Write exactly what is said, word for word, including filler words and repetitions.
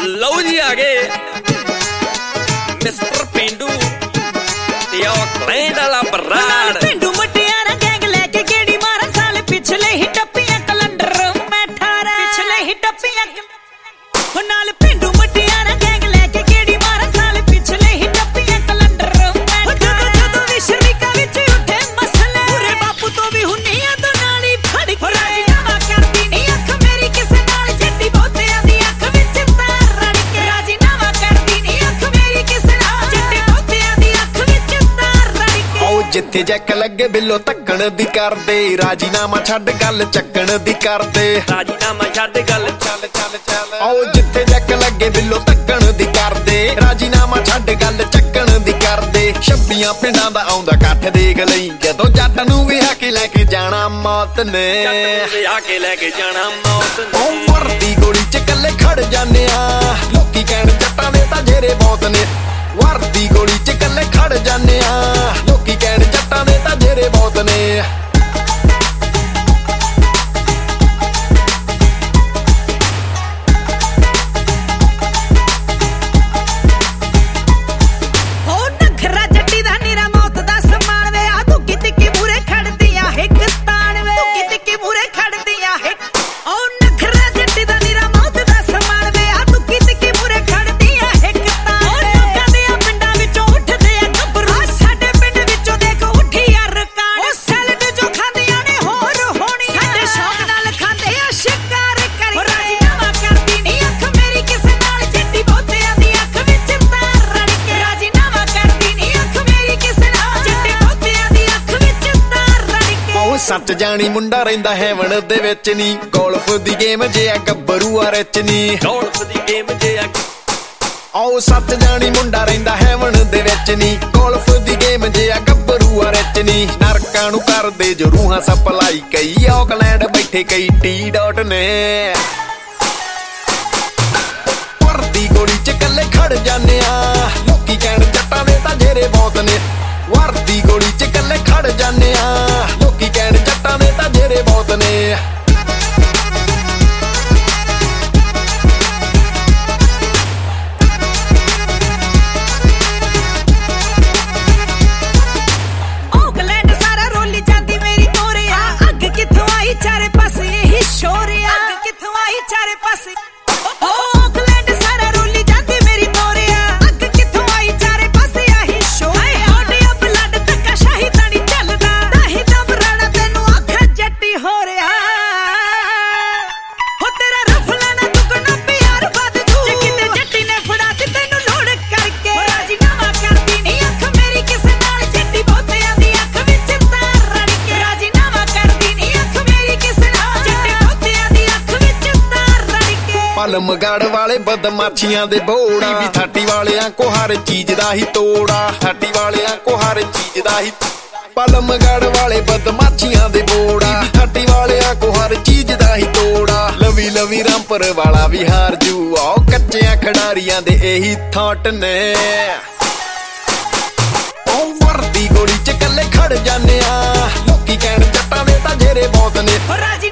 ਲਓ ਜੀ ਆ ਗਏ ਮਿਸਟਰ ਪਿੰਡੂ ਤੇ ਆਕਲੈਂਡ ਵਾਲਾ ਬਰਾੜ। ਪਿੰਡੂ ਮੁਟਿਆਰਾ ਗੈਂਗ ਲੈ ਕੇ ਗੇੜੀ ਮਾਰਨ ਸਾਲ ਪਿਛਲੇ ਹੀ ਟੱਪੀਆਂ ਕਲੰਡਰ ਮੈਂ ਅਠਾਰਾਂ ਪਿਛਲੇ ਹੀ ਟੱਪੀਆਂ ਉਹ ਨਾਲ ਪਿੰਡੂ ਮੁਟਿਆਰਾ ਗੈਂਗ ਲੈ ਕੇ ਗੇੜੀ ਮਾਰਨ ਸਾਲ ਪਿਛਲੇ ਹੀ ਟੱਪੀਆਂ ਕਲੰਡਰ ਮੈਂ ਅਠਾਰਾਂ ਜਦੋਂ ਵੀ ਸ਼ਰੀਕਾ ਵਿੱਚ ਉੱਠੇ ਮਸਲੇ ਪੂਰੇ ਬਾਪੂ ਤੋਂ ਵੀ ਹੁੰਨੀਆਂ ਤੋਂ ਨਾਲ ਹੀ ਫੜ ਕੇ ਰਾਜੀਨਾਮਾ ਕਰਦੀ ਨਹੀਂ ਅੱਖ ਮੇਰੀ ਕਿਸੇ ਨਾਲ ਜੱਟੀ ਬਹੁਤਿਆਂ ਦੀ ਅੱਖ ਵਿੱਚ ਤਾਰ ਰੜ ਕੇ ਰਾਜੀਨਾਮਾ ਕਰਦੀ ਨਹੀਂ ਅੱਖ ਮੇਰੀ ਕਿਸੇ ਨਾਲ ਜੱਟੀ ਬਹੁਤਿਆਂ ਦੀ ਅੱਖ ਵਿੱਚ ਤਾਰ ਰੜ ਕੇ ਆਓ ਜਿੱਥੇ ਜੈਕ ਲੱਗੇ ਬਿੱਲੋ ਤੱਕਣ ਦੀ ਕਰਦੇ ਰਾਜੀਨਾਮਾ ਛੱਡ ਗੱਲ ਚੱਕਣ ਦੀ ਕਰਦੇ ਰਾਜੀਨਾਮਾ ਛੱਡ ਗੱਲ ਚੱਲ ਚੱਲ ਚੱਲ ਆਓ ਜਿੱਥੇ ਜੈਕ ਲੱਗੇ ਬਿੱਲੋ ਤੱਕਣ ਦੀ ਕਰਦੇ ਰਾਜੀਨਾਮਾ ਛੱਡ ਗੱਲ ਚੱਕਣ ਦੀ ਕਰਦੇ ਛੱਬੀਆਂ ਪਿੰਡਾਂ ਦਾ ਆਉਂਦਾ ਇਕੱਠ ਦੇਖ ਲਈ ਜਦੋਂ ਜੱਟ ਨੂੰ ਵਿਆਹ ਕੇ ਲੈ ਕੇ ਜਾਣਾ ਮੌਤ ਨੇ ਵਿਆਹ ਕੇ ਲੈ ਕੇ ਜਾਣਾ ਮੌਤ ਨੇ ਉਹ ਵਰਦੀ ਗੋਲੀ ਚ ਇਕੱਲੇ ਖੜ ਜਾਂਦੇ ਆ ਲੋਕੀ ਕਹਿਣ ਜੱਟਾਂ ਦੇ ਤਾਂ ਜੇਰੇ ਬਹੁਤ ਨੇ ਵਰਦੀ ਗੋਲੀ ਚ ਇਕੱਲੇ ਖੜ ਜਾਂਦੇ ਆ ਲੋਕੀ ਕਹਿਣ ਜੱਟਾਂ ਦੇ ਤਾਂ ਜੇਰੇ ਬਹੁਤ ਨੇ ਸੱਚ ਜਾਣੀ ਮੁੰਡਾ ਰਹਿੰਦਾ ਹੈਵਨ ਦੇ ਵਿੱਚ ਨੀ ਗੋਲਫ ਦੀ ਗੇਮ ਜੇ ਆ ਗੱਭਰੂ ਆ ਰਿਚ ਨੀ ਗੋਲਫ ਦੀ ਗੇਮ ਜੇ ਆ ਆਓ ਸੱਚ ਜਾਣੀ ਮੁੰਡਾ ਰਹਿੰਦਾ ਹੈਵਨ ਦੇ ਵਿੱਚ ਨੀ ਗੋਲਫ ਦੀ ਗੇਮ ਜੇ ਆ ਗੱਭਰੂ ਆ ਰਿਚ ਨੀ ਨਰਕਾਂ ਨੂੰ ਕਰਦੇ ਜੋ ਰੂਹਾਂ ਸਪਲਾਈ ਕਈ ਆਕਲੈਂਡ ਬੈਠੇ ਕਈ ਟੀ ਡਾਟ ਨੇ ਵਰਦੀ ਗੋਲੀ ਚ ਇਕੱਲੇ ਖੜ ਜਾਂਦੇ ਆ ਲੋਕੀ ਕਹਿਣ ਜੱਟਾਂ ਦੇ ਤਾਂ ਜੇਰੇ ਬਹੁਤ ਨੇ ਵਰਦੀ ਗੋਲੀ ਚ ਇਕੱਲੇ ਖੜ ਜਾਂਦੇ ਆ ਲੋਕੀ ਕਹਿਣ ਜੱਟਾਂ ਦੇ ਤਾਂ ਜੇਰੇ ਬਹੁਤ ਨੇ ਆਕਲੈਂਡ ਸਾਰਾ ਰੋਲੀ ਜਾਂਦੀ ਮੇਰੀ ਤੋਰਿਆ ਅੱਗ ਕਿੱਥੋਂ ਆਈ ਚਾਰੇ ਪਾਸੇ ਇਹੀ ਸ਼ੋਰਿਆ ਅੱਗ ਕਿੱਥੋਂ ਆਈ ਚਾਰੇ ਪਾਸੇ ਆਕਲੈਂਡ ਸਾਰਾ ਰੋਲੀ ਜਾਂਦੀ ਮੇਰੀ ਤੋਰਿਆ ਅੱਗ ਕਿੱਥੋਂ ਆਈ ਚਾਰੇ ਪਾਸੇ ਆਹੀ ਸ਼ੋਰਿਆ ਹੋਡਿਆ ਬਲੱਡ ਤੱਕਾ ਸ਼ਾਹੀ ਤਾਂ ਨਹੀਂ ਚੱਲਦਾ ਦਾਹੀ ਦਮ ਰਾਣਾ ਤੈਨੂੰ ਅੱਖ ਜੱਟੀ ਹੋ ਰਿਹਾ ਹੋ ਤੇਰਾ ਰਫਲਾ ਨਾ ਦੁੱਗਣਾ ਪਿਆਰ ਵੱਧ ਜੂ ਜੇ ਕਿਤੇ ਜੱਟੀ ਨੇ ਫੜਾ ਤੇ ਤੈਨੂੰ ਲੋੜ ਕਰਕੇ ਰਾਜੀਨਾਮਾ ਕਰਦੀ ਨਹੀਂ ਅੱਖ ਮੇਰੀ ਕਿਸੇ ਨਾਲ ਜੱਟੀ ਬਹੁਤਿਆਂ ਦੀ ਅੱਖ ਵਿੱਚ ਤਾਰ ਰੜ ਕੇ ਰਾਜੀਨਾਮਾ ਕਰਦੀ ਨਹੀਂ ਅੱਖ ਮੇਰੀ ਕਿਸੇ ਨਾਲ ਜੱਟੀ ਬਹੁਤਿਆਂ ਦੀ ਅੱਖ ਵਿੱਚ ਤਾਰ ਰੜ ਕੇ ਪਲਮਗੜ ਵਾਲੇ ਬਦਮਾਸ਼ੀਆਂ ਦੇ ਬੋੜਾ ਵੀ ਥਾਟੀ ਵਾਲਿਆਂ ਕੋ ਹਰ ਚੀਜ਼ ਦਾ ਹੀ ਤੋੜਾ ਥਾਟੀ ਵਾਲਿਆਂ ਕੋ ਹਰ ਚੀਜ਼ ਦਾ ਹੀ ਪਲਮਗੜ ਵਾਲੇ ਬਦਮਾਸ਼ੀਆਂ ਦੇ ਬੋੜਾ ਵੀ ਥਾਟੀ ਵਾਲਿਆਂ ਕੋ ਹਰ ਚੀਜ਼ ਦਾ ਹੀ ਤੋੜਾ ਲਵੀ ਲਵੀ ਰਾਮਪੁਰ ਵਾਲਾ ਵੀ ਹਾਰ ਜੂ ਆਓ ਕੱਚਿਆਂ ਖਿਡਾਰੀਆਂ ਦੇ ਇਹੀ ਥਾਟ ਨੇ ਉਹ ਵਰਦੀ ਗੋਲੀ ਚ ਇਕੱਲੇ ਖੜ ਜਾਂਦੇ ਆ ਲੋਕੀ ਕਹਿਣ ਜੱਟਾਂ ਦੇ ਤਾਂ ਜੇਰੇ ਬਹੁਤ ਨੇ ਰਾਜੀ